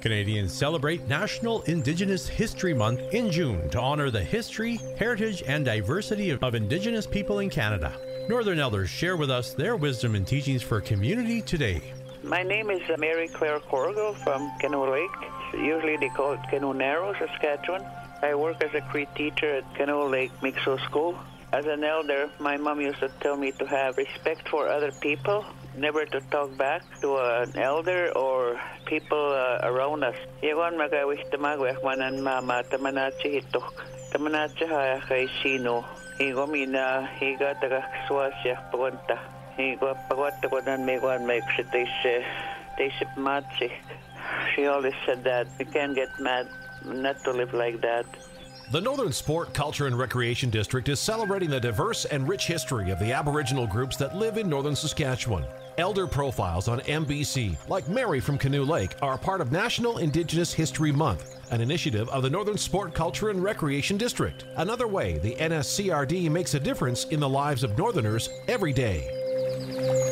Canadians celebrate National Indigenous History Month in June to honor the history, heritage, and diversity of Indigenous people in Canada. Northern elders share with us their wisdom and teachings for community today. My name is Mary Claire Corrigal from Canoe Lake. Usually they call it Canoe Narrow, Saskatchewan. I work as a Cree teacher at Canoe Lake Mixo School. As an elder, my mom used to tell me to have respect for other people, never to talk back to an elder or people around us. Yawan magawis tamagwek manan mama tamanachi hitok. Tamanachi haya kay sino. Higo mina higa taga swasya pagunta. Higo pagwata ko nan megwan make they matchi. She always said that you can't get mad not to live like that. The Northern Sport, Culture and Recreation District is celebrating the diverse and rich history of the Aboriginal groups that live in northern Saskatchewan. Elder profiles on MBC, like Mary from Canoe Lake, are part of National Indigenous History Month, an initiative of the Northern Sport, Culture and Recreation District. Another way the NSCRD makes a difference in the lives of Northerners every day.